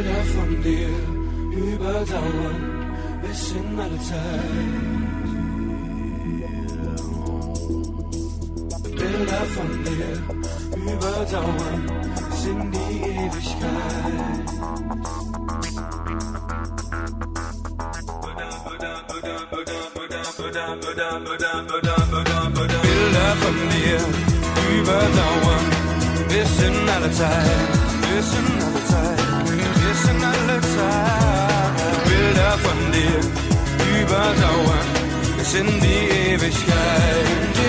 Bilder von dir überdauern bis in alle Zeit. Bilder von dir überdauern bis in die Ewigkeit. Bilder von dir überdauern bis in alle Zeit, bis in alle Zeit, bis in alle Zeit. Bilder von dir überdauern bis in die Ewigkeit,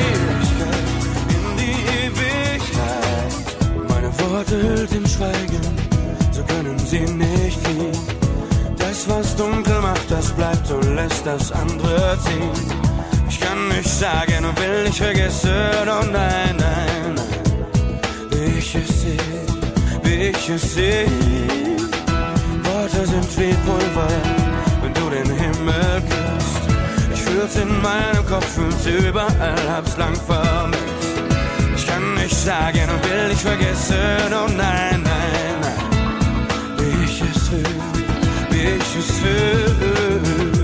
in die Ewigkeit. Meine Worte hüllt in Schweigen, so können sie nicht fliehen. Das, was dunkel macht, das bleibt und lässt das andere ziehen. Ich kann nicht sagen und will nicht vergessen, oh nein, nein, nein. Wie ich es sehe, wie ich es sehe. Worte sind wie Pulver, wenn du den Himmel küsst. Ich fühl's in meinem Kopf, fühl's überall, hab's lang vermisst. Ich kann nicht sagen und will nicht vergessen, oh nein, nein, nein. Wie ich es fühl, wie ich es fühl.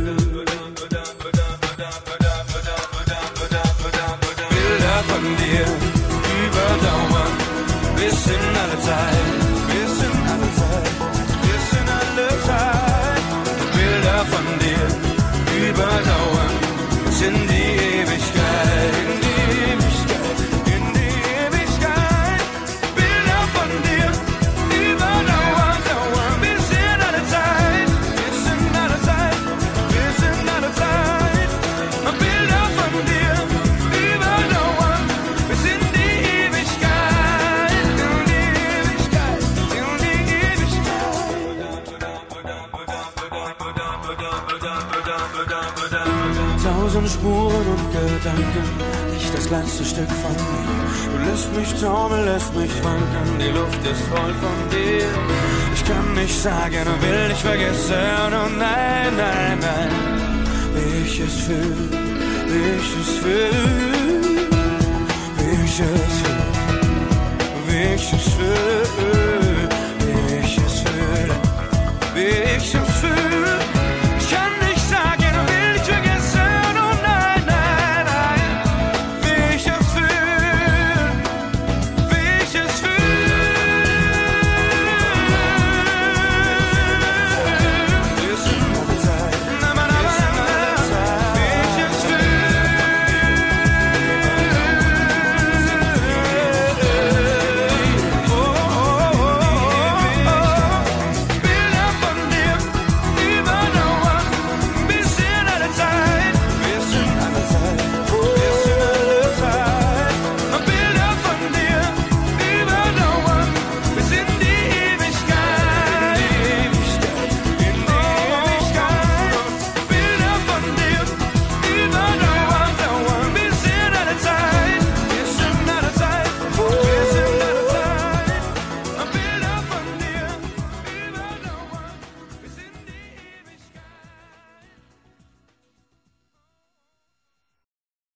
Bilder von dir überdauern bis in alle Zeit, bis in alle Zeit, bis in alle Zeit. Bilder von dir überdauern bis in die Ewigkeit, in die Ewigkeit, in die Ewigkeit. Bilder von dir überdauern, dauern bis in alle Zeit, bis in alle Zeit, bis in alle Zeit. Bilder von dir überdauern bis in die Ewigkeit, in die Ewigkeit, in die Ewigkeit. Tausend Spuren und Gedanken, nicht das kleinste Stück von mir. Du lässt mich taumeln, lässt mich wanken, die Luft ist voll von dir. Ich kann nicht sagen und will nicht vergessen, oh nein, nein, nein. Wie ich es fühl, wie ich es fühl, wie ich es fühl, wie ich es fühl.